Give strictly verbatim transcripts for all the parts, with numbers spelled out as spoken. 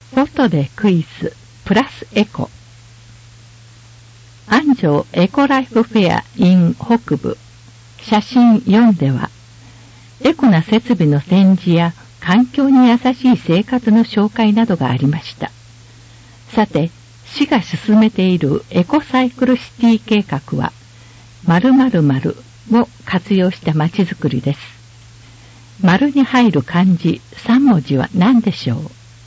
フォトでクイズプラスエコ。安城エコライフフェア in 北部写真よんでは、エコな設備の展示や環境に優しい生活の紹介などがありました。さて、市が進めているエコサイクルシティ計画は、〇〇〇を活用した街づくりです。丸に入る漢字さん文字は何でしょう？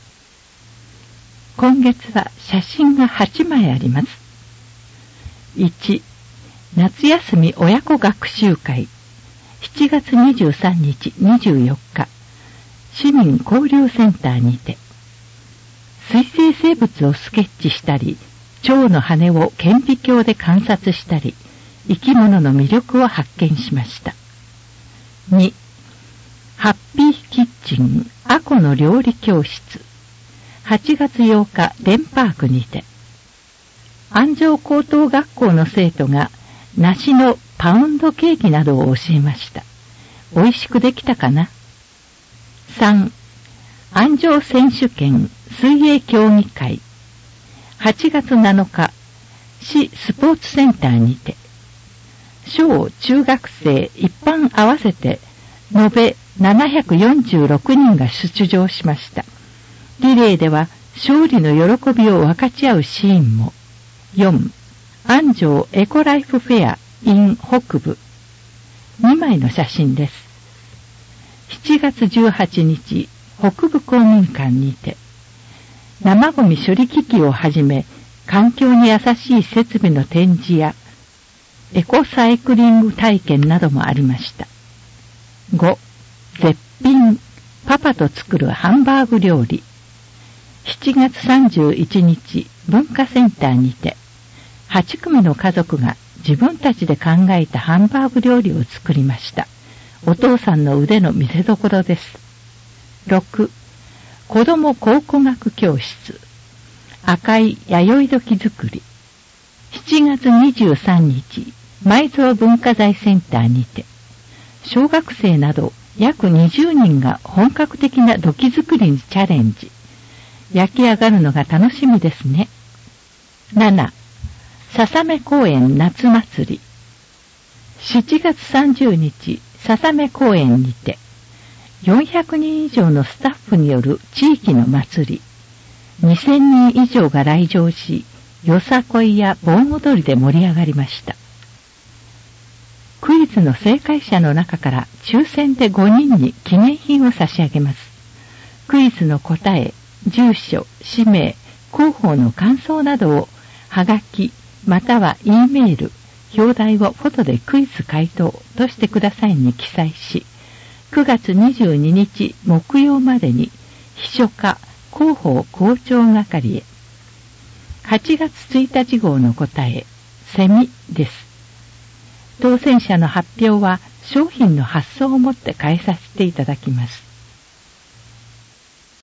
今月は写真がはちまいあります。いち、夏休み親子学習会しちがつにじゅうさんにちにじゅうよっか市民交流センターにて、水生生物をスケッチしたり、蝶の羽を顕微鏡で観察したり、生き物の魅力を発見しました。に、ハッピーキッチンアコの料理教室はちがつようかデンパークにて、安城高等学校の生徒が梨のパウンドケーキなどを教えました。美味しくできたかな？さん、安城選手権水泳競技会はちがつなのか市スポーツセンターにて、小中学生一般合わせて延べななひゃくよんじゅうろくにんが出場しました。リレーでは勝利の喜びを分かち合うシーンも。よん、安城エコライフフェア in 北部にまいの写真です。しちがつじゅうはちにち北部公民館にて、生ゴミ処理機器をはじめ環境に優しい設備の展示やエコサイクリング体験などもありました。ご、絶品パパと作るハンバーグ料理しちがつさんじゅういちにち文化センターにて、はちくみの家族が自分たちで考えたハンバーグ料理を作りました。お父さんの腕の見せ所です。ろく、子ども考古学教室赤い弥生土器作りしちがつにじゅうさんにち埋蔵文化財センターにて、小学生など約にじゅうにんが本格的な土器作りにチャレンジ。焼き上がるのが楽しみですね。なな、笹目公園夏祭りしちがつさんじゅうにち笹目公園にて、よんひゃくにん以上のスタッフによる地域の祭り、にせんにん以上が来場し、よさこいや盆踊りで盛り上がりました。クイズの正解者の中から抽選でごにんに記念品を差し上げます。クイズの答え、住所、氏名、広報の感想などをはがきまたは E メール、表題をフォトでクイズ回答としてくださいに記載し、くがつにじゅうににち木曜までに秘書課広報校長係へ。はちがつついたち号の答え、セミです。当選者の発表は商品の発送をもって返させていただきます。